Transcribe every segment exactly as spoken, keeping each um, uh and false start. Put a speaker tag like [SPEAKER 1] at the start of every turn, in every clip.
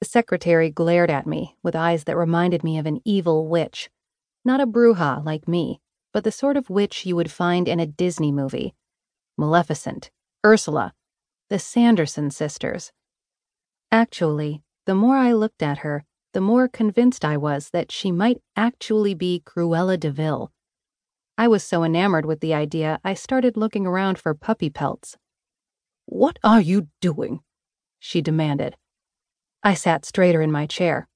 [SPEAKER 1] The secretary glared at me with eyes that reminded me of an evil witch. Not a bruja like me, but the sort of witch you would find in a Disney movie. Maleficent, Ursula, the Sanderson sisters. Actually, the more I looked at her, the more convinced I was that she might actually be Cruella de Vil. I was so enamored with the idea, I started looking around for puppy pelts. "What are you doing?" she demanded. I sat straighter in my chair.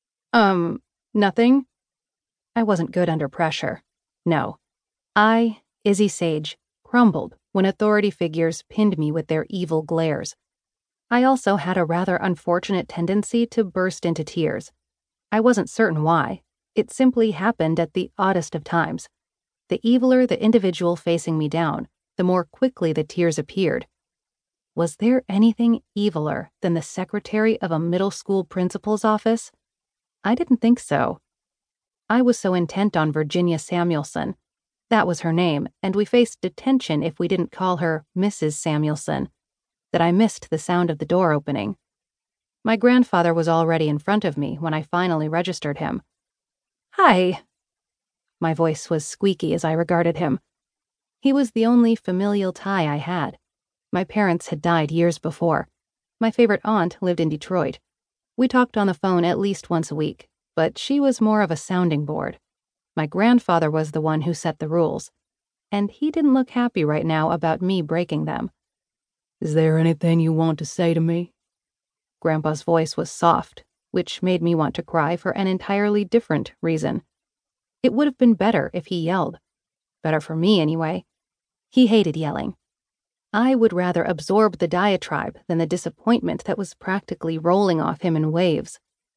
[SPEAKER 1] Um, nothing. I wasn't good under pressure. No. I, Izzy Sage, crumbled when authority figures pinned me with their evil glares. I also had a rather unfortunate tendency to burst into tears. I wasn't certain why. It simply happened at the oddest of times. The eviler the individual facing me down, the more quickly the tears appeared. Was there anything eviler than the secretary of a middle school principal's office? I didn't think so. I was so intent on Virginia Samuelson. That was her name, and we faced detention if we didn't call her Missus Samuelson, that I missed the sound of the door opening. My grandfather was already in front of me when I finally registered him. "Hi." My voice was squeaky as I regarded him. He was the only familial tie I had. My parents had died years before. My favorite aunt lived in Detroit. We talked on the phone at least once a week, but she was more of a sounding board. My grandfather was the one who set the rules, and he didn't look happy right now about me breaking them. "Is there anything you want to say to me?" Grandpa's voice was soft, which made me want to cry for an entirely different reason. It would have been better if he yelled. Better for me, anyway. He hated yelling. I would rather absorb the diatribe than the disappointment that was practically rolling off him in waves.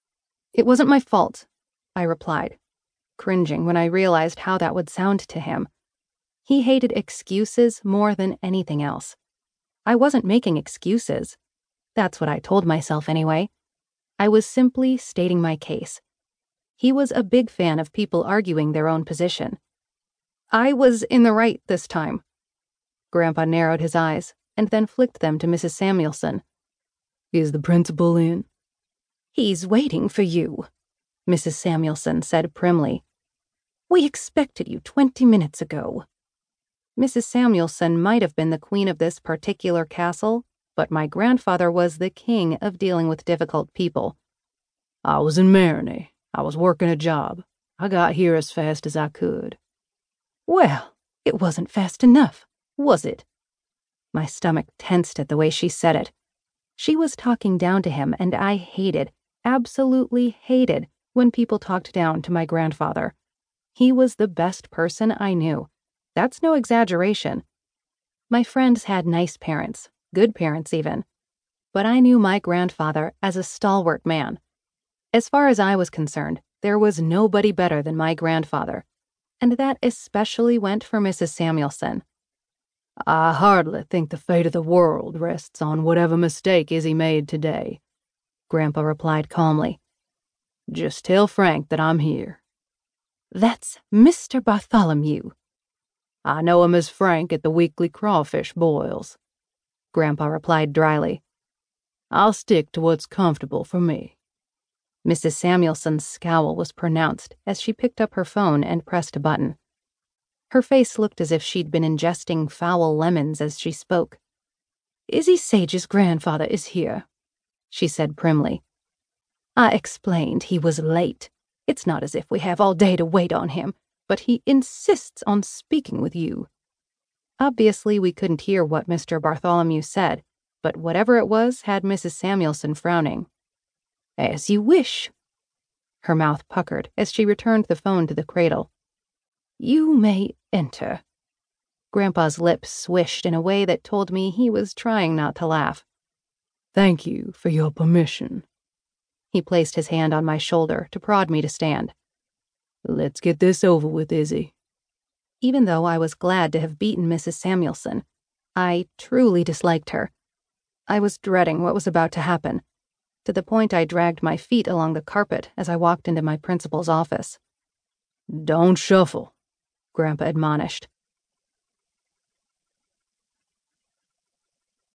[SPEAKER 1] "It wasn't my fault," I replied, cringing when I realized how that would sound to him. He hated excuses more than anything else. I wasn't making excuses. That's what I told myself anyway. I was simply stating my case. He was a big fan of people arguing their own position. "I was in the right this time." Grandpa narrowed his eyes and then flicked them to Missus Samuelson. "Is the principal in?" "He's waiting for you," Missus Samuelson said primly. "We expected you twenty minutes ago." Missus Samuelson might have been the queen of this particular castle, but my grandfather was the king of dealing with difficult people. "I was in Marigny. I was working a job. I got here as fast as I could." "Well, it wasn't fast enough, was it?" My stomach tensed at the way she said it. She was talking down to him, and I hated, absolutely hated, when people talked down to my grandfather. He was the best person I knew. That's no exaggeration. My friends had nice parents, good parents even. But I knew my grandfather as a stalwart man. As far as I was concerned, there was nobody better than my grandfather. And that especially went for Missus Samuelson. "I hardly think the fate of the world rests on whatever mistake Izzy made today," Grandpa replied calmly. "Just tell Frank that I'm here." "That's Mister Bartholomew." "I know him as Frank at the weekly crawfish boils," Grandpa replied dryly. "I'll stick to what's comfortable for me." Missus Samuelson's scowl was pronounced as she picked up her phone and pressed a button. Her face looked as if she'd been ingesting foul lemons as she spoke. "Izzy Sage's grandfather is here," she said primly. "I explained he was late. It's not as if we have all day to wait on him, but he insists on speaking with you." Obviously, we couldn't hear what Mister Bartholomew said, but whatever it was had Missus Samuelson frowning. "As you wish." Her mouth puckered as she returned the phone to the cradle. "You may enter." Grandpa's lips swished in a way that told me he was trying not to laugh. "Thank you for your permission." He placed his hand on my shoulder to prod me to stand. "Let's get this over with, Izzy." Even though I was glad to have beaten Missus Samuelson, I truly disliked her. I was dreading what was about to happen, to the point I dragged my feet along the carpet as I walked into my principal's office. "Don't shuffle," Grandpa admonished.